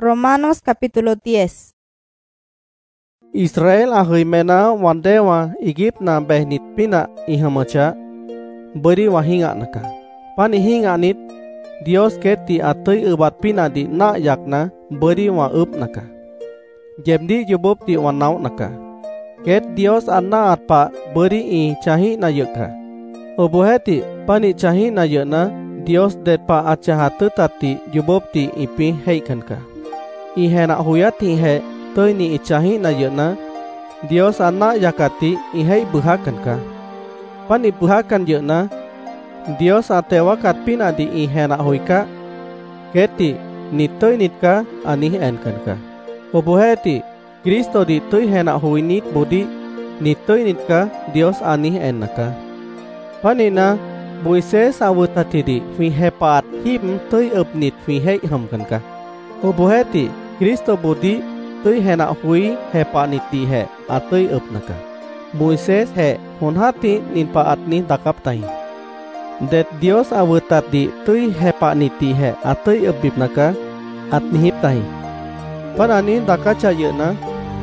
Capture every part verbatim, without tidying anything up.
Romanos capítulo diez. Israel ahui mena wandewa Egypt na behnit pina ihamacha beri wahinga naka. Pani hinga nit Dios keti atui ubat pina di na yakna beri wa up naka. Jemdi jubub di wanau naka. Ket Dios anna atpa beri i cahi na yaka. Obuheti pani cahi na yakna Dios detpa acahatu tati jubub di ipi heikan ka. Ihe na huyati he toi ni icahi na yakna Dios anna yakati ihei buhakan ka. Pani buhakan yakna Dios atewakat pina di ihe na huika keti ni toi nitka anih enkan ka. Obuheti Kristo di toi hena huinit budi ni toi nitka Dios anih enaka. Panina Moises awutati di fi hepat him toi upnit fi hei hamkan ka. Obuheti Kristo budi toi hena hui hepa niti he atoi upnaka. Moises he honhati nin paat ni takap tai. Det Dios awutat di toi hepa niti he atoi upbipnaka at nihip tai. Panani dakaca yeuna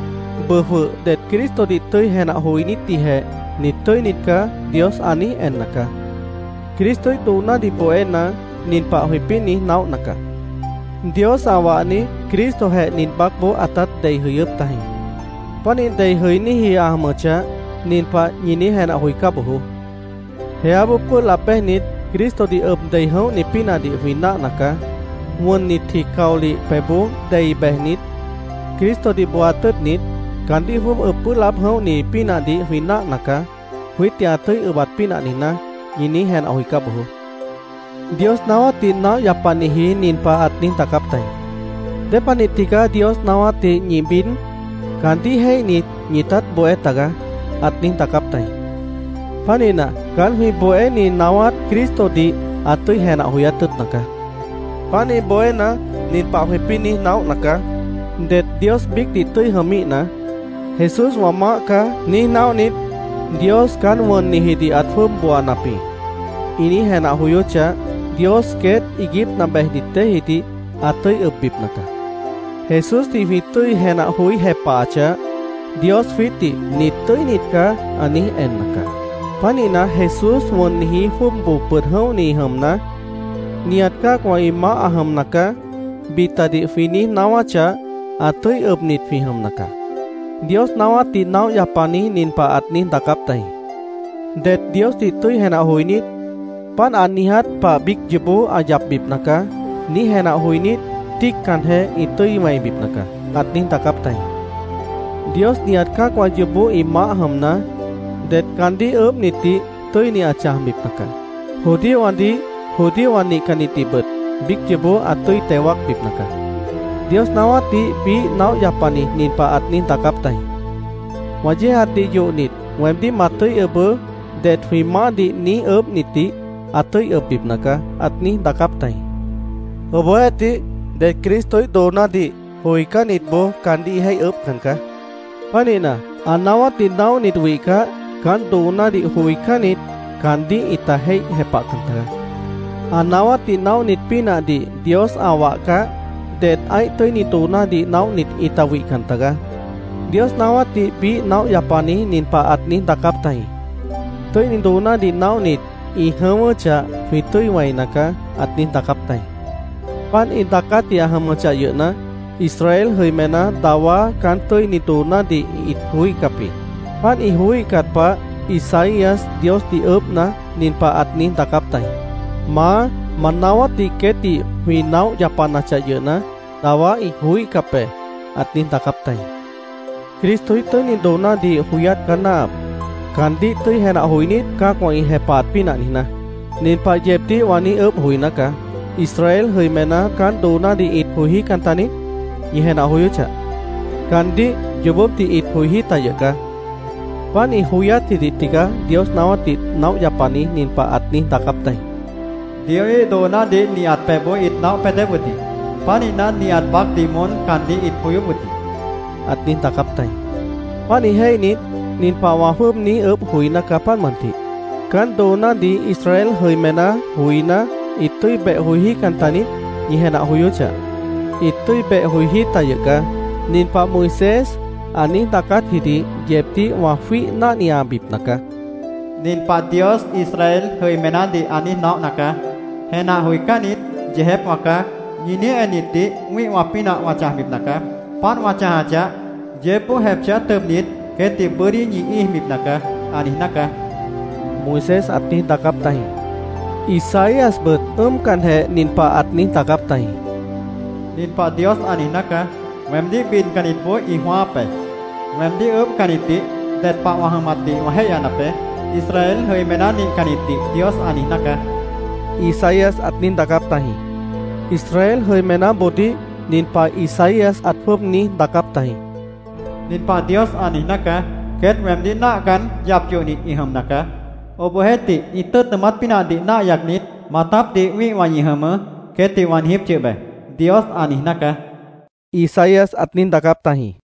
bahwa det Kristo di toi hena hui niti he ni toi nitka Dios ani ennaka. Kristo itu na di poena nin pa huipini nau naka. Dios awani Kristo he nin bakbo atat dei huyup tahi. Pani dei huyni hi ahmacha nin pa nyini hena huika buhu. He abu pu lapeh nit Kristo di up dei hau ni pina di huina naka. Won nit thi kauli pebu dei behnit. Kristo di buatut nit kandi hum up pu lap hau ni pina di huina naka. Huitia tui ubat pina nina ini hen ahuika buhu. Dios nawati na yapanihi nin pa atning takap tai. Depanitika Dios nawati nyibin kanti hei nit nyitat boe taga atning takap tai. Panina kan hui boe ni nawat Kristo di atui hen ahuyatut naka. Pani boe na nin pa huipini nau naka. Det Dios bik di tui hami na. Jesus wama ka ni nau nit Dios kan won nihi di atfum bua napi. Ini hena huyucha Dios ket Egypt na behdite hiti atoi ubib naka. Jesus ti vitui hena hui hepacha Dios fiti nitoi nitka anih en naka. Panina Jesus won nihi fum bu perhau ni hamna niatka kwa ima aham naka bita di fini nawacha atoi ub nit fi ham naka. Dios nawati naw yapani nin paat nin takap tai. Det Dios ditui hena huinit pan anihat pa big jebu ajab bib naka ni hena huinit tik kan he itui mai bib naka at nin takap tai. Dios niat ka kwa jebu ima hamna det kandi up niti toi ni acah bib naka. Hodi wandi hodi wani kaniti bet big jebu atui tewak bib naka. Dios nawati bi naw yapani nin paat nin takap tai. Wajih hati yo nit wemdi matui ebe det hima di ni eb niti atui ebib naka at ni takap tai. Oboeti det Kristoi dona di hoika nit bo kandi hei eb kanka. Panina anawati naw nit wika kan dona di hoika nit kandi ita hei hepa kanta. Anawati naw nit pina di Dios awaka det ai toi ni tuna di naw nit itawi kantaga. Dios nawati bi naw yapani nin paat nin takap tai. Toi ni tuna di naw nit i hamacha fitoi wai naka at nin takap tai. Pan intakat ya hamacha yuna Israel huimena dawa kan toi ni tuna di ithui kapi. Pan ihui kat pa Isaias Dios di up na nin paat nin takap tai. Ma manawati keti hui naw yapana cha yuna dawa i hui kape at nin takap tai. Kristo ito ni dona di huyat kanap kandi tui hena huinit ka kwa i hepat pina nina nin pa jebdi wani up huina ka Israel huimena kan dona di it huhi kantani i hena huyucha kandi jubub di it huhi tayaka. Pan i huyat ti tiga Dios nawati naw yapani nin pa at nin takap tai. Dioi dona di niat pebo it naw pedebuti. Panina niat bak dimon kandi it puyubuti. At nin takap tai. Pani hei nit nin pawahum ni up huina kapan manti. Kan dona di Israel huimena huina itui be huhi kantani ni hena huyucha. Itui be hui hi tayaka. Nin pa Moises ani takat hidi jepti wafi na niabib naka. Nin pa Dios Israel hui menandi ani nok naka. Hena hui kanit jehep waka. Yini eniti wi wapina wacah mib naka. Pan wacah aja jepu hepcha temnit keti beri nyi ih mib naka. Ani naka. Moises atni takap tahi. Isaias bet um kan he nin pa atni takap tahi. Nin pa Dios ani naka. Memdi bin kanit po ihwa pe. Memdi um kaniti det pa wahamati wahayanape. Israel hui menani kaniti Dios ani naka. Isaias atni takap tahi. Israel hui mena bodi nin pa Isaias atpum ni takap tahi. Nin pa Dios ani naka. Ket memdi nak kan yap yo ni iham naka. Oboheti itu temat pinadi na yaknit matap di wi wanyi hama keti wan hip cebe Dios ani naka. Isaias atnin takap tahi.